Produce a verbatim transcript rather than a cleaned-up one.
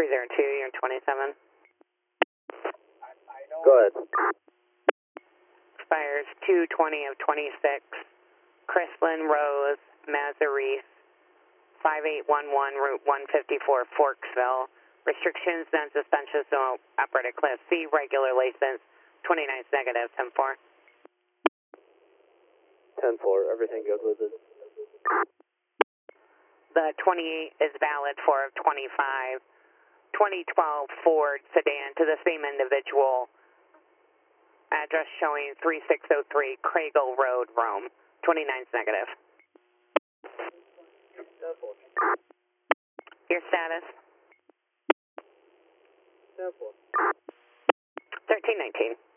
three zero two, you're twenty-seven. Go ahead. Expires two twenty of twenty-six. Chrislyn Rose, Mazareese, five eight one one, Route one fifty-four, Forksville. Restrictions, non-suspensions, no operator class C, regular license, twenty-nine is negative, ten four. ten four, everything good with it? The twenty-eight is valid for twenty-five. twenty twelve Ford sedan to the same individual. Address showing three six zero three Craigle Road, Rome. twenty-nine is negative. Your status? ten four. thirteen nineteen.